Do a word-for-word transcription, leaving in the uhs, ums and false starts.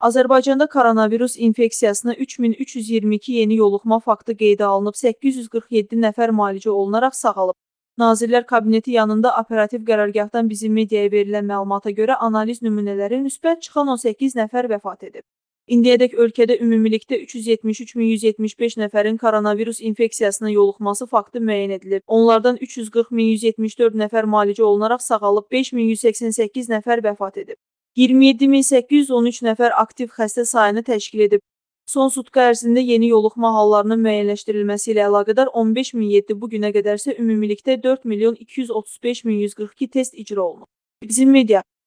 Azərbaycanda koronavirus infeksiyasına üç min üç yüz iyirmi iki yeni yoluxma faktı qeydə alınıb, səkkiz yüz qırx yeddi nəfər müalicə olunaraq sağalıb. Nazirlər Kabineti yanında operativ qərargahdan bizim mediaya verilən məlumata görə analiz nümunələri müsbət çıxan on səkkiz nəfər vəfat edib. İndiyədək ölkədə ümumilikdə üç yüz yetmiş üç min yüz yetmiş beş nəfərin koronavirus infeksiyasına yoluxması faktı müəyyən edilib. Onlardan üç yüz qırx min yüz yetmiş dörd nəfər müalicə olunaraq sağalıb, beş min yüz səksən səkkiz nəfər vəfat edib. iyirmi yeddi min səkkiz yüz on üç nəfər aktiv xəstə sayını təşkil edib. Son sutka ərzində yeni yoluxma hallarının müəyyənləşdirilməsi ilə əlaqədar on beş min yeddi, bu günə qədərsə ümumilikdə dörd milyon iki yüz otuz beş min yüz qırx iki test icra olunub. Bizim media